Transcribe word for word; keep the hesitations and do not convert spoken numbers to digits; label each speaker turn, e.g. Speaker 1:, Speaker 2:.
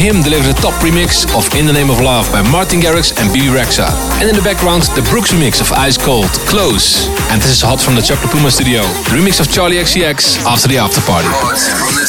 Speaker 1: him delivered the top remix of In the Name of Love by Martin Garrix and B B Rexha. And in the background, the Brooks remix of Ice Cold, Close. And this is hot from the Chocolate Puma studio. The remix of Charlie X C X, After the After Party.